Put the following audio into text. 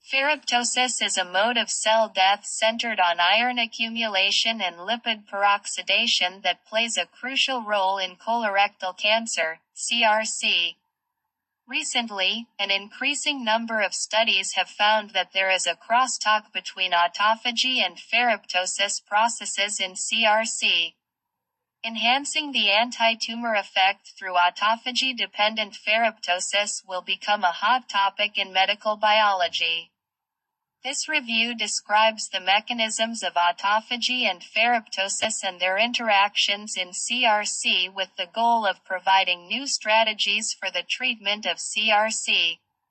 Ferroptosis is a mode of cell death centered on iron accumulation and lipid peroxidation that plays a crucial role in colorectal cancer, CRC. Recently, an increasing number of studies have found that there is a crosstalk between autophagy and ferroptosis processes in CRC. Enhancing the anti-tumor effect through autophagy-dependent ferroptosis will become a hot topic in medical biology. This review describes the mechanisms of autophagy and ferroptosis and their interactions in CRC with the goal of providing new strategies for the treatment of CRC.